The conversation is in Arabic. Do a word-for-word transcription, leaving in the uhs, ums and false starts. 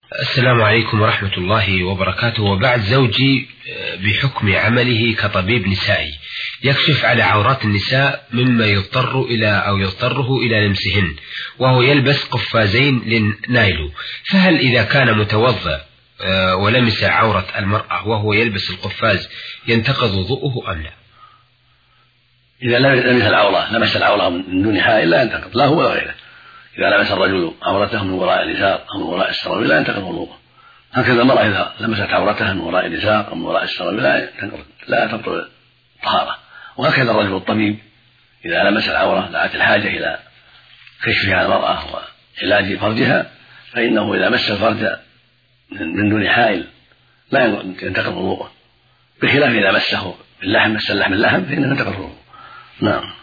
السلام عليكم ورحمة الله وبركاته. وبعد، زوجي بحكم عمله كطبيب نسائي يكشف على عورات النساء مما يضطر إلى أو يضطره إلى لمسهن، وهو يلبس قفازين للنايلو، فهل إذا كان متوضأ ولمس عورة المرأة وهو يلبس القفاز ينتقض وضوءه أم لا؟ إذا لمس العورة لمس العورة من دون حائل لا ينتقض، لا هو ولا غيره. إذا لمس الرجل عورته من وراء الإزار أو من وراء السراويل لا ينتقض وضوءه. هكذا المرأة إذا لمست عورتها من وراء الإزار أو من وراء السراويل لا تبطل الطهارة. وهكذا الرجل الطبيب إذا لمس العورة دعت الحاجة إلى كشفها على المرأة وعلاج فرجها، فإنه إذا مس الفرج من دون حائل لا ينتقض وضوءه، بخلاف إذا مسه باللحم، مس اللحم اللحم فإنه ينتقض وضوءه. نعم.